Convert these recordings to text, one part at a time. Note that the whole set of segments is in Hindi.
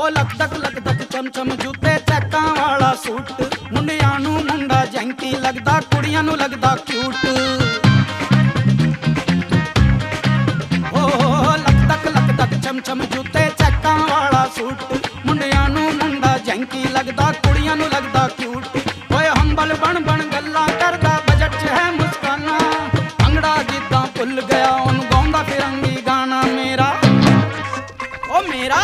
ओ लक दक चम चम जूते चैक्कां वाला सूट, मुंडियां नू मुंडा जैंकी लगदा, कुड़ियां नू लगदा क्यूट। ओ लक दक चम चम जूते चैक्कां वाला सूट, मुंडियां नू मुंडा जैंकी लगदा, कुड़ियां नू लगदा क्यूट। ओए हंबल बन बन गल्लां करदा, बजट च है मुस्काना, भंगड़ा गिद्दा भुल गया ओनू गाउंदा फिरंगी गाना मेरा ओ मेरा।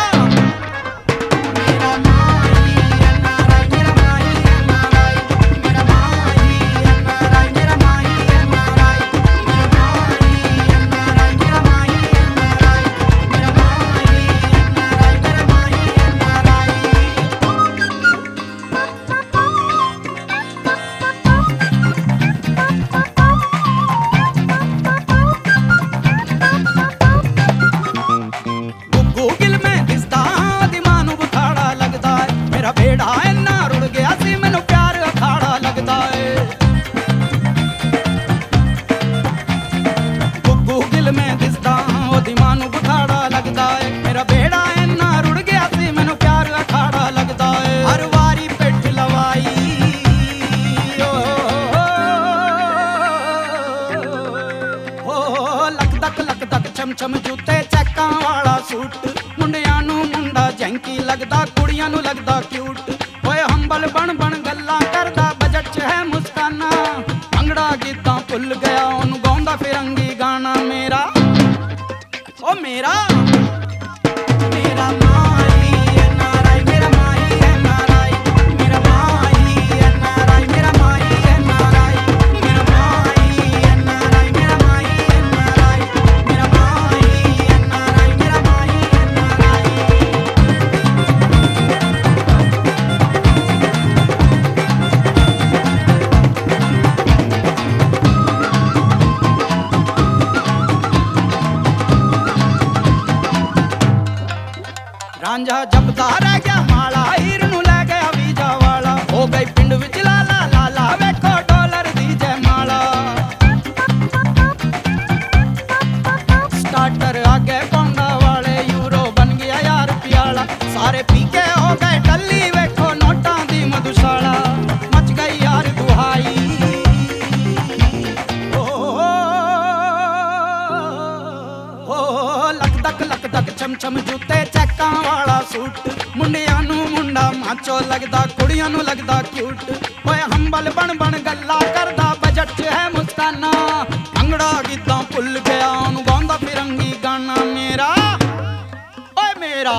चम चम जूते चैक्कां वाला सूट, मुंडियां नू मुंडा जैंकी लगदा, कुड़ियां नू लगदा क्यूट। ओए हंबल बन बन गल्लां करदा, बजट च है मुस्काना, भंगड़ा गिद्दा भुल गया ओनू गाउंदा फिरंगी गाना मेरा ओ मेरा। मेरा रांझा जपदा रह गया माला, हीर नू लै गया वीजा वाला, हो गई पिंड विच लाला लाला, वेखो डॉलर दी जयमाला। स्टार्टर आगे पौंदा वाले, यूरो बन गया यार प्याला, सारे पीके हो गए टल्ली, वेखो नोटां दी मधुशाला, मच गई यार दुहाई। लक दक चम चम जूते चैक्कां वाला सूट, मुंडियां नू मुंडा माचो लगदा, कुड़ियां नू लगदा क्यूट। ओए हंबल बन बन गल्लां करदा, बजट च है मुस्काना, भंगड़ा गिद्दा भुल गया ओनू गाउंदा फिरंगी गाना मेरा ओए मेरा।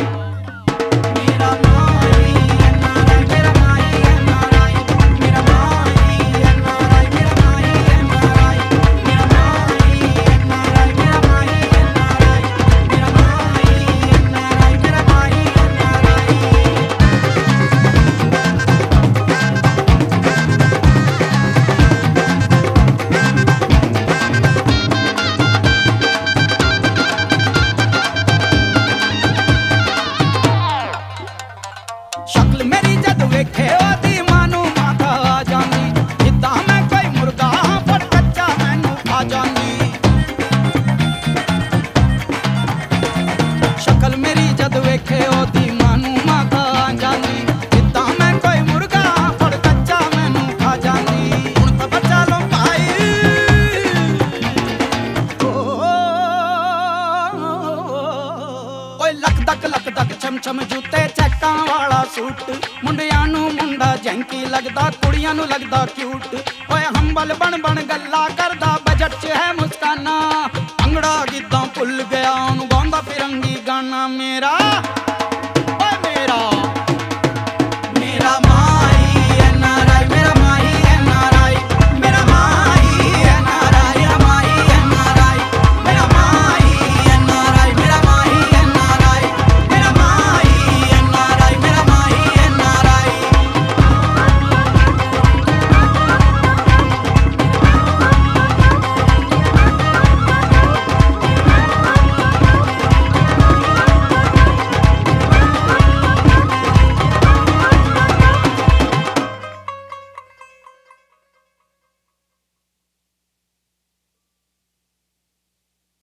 शक्ल मेरी जद वेखे ओदी मानू माता आ जांदी, जिद्दां मैं कोई मुर्गा फड़ कच्चा मैनू खा जांदी। शक्ल मेरी जद वेखे ओदी मानू माता आ जांदी, जिद्दां मैं कोई मुर्गा फड़ कच्चा मैनू खा जांदी। हुण तां बचा लो भाई ओए लक दक चम चम जूते चैक्कां वाला सूट, मुंडियां नू मुंडा जैंकी लगदा, कुड़ियां नू लगदा क्यूट। ओए हंबल बन बन गल्लां करदा, बजट च है मुस्काना,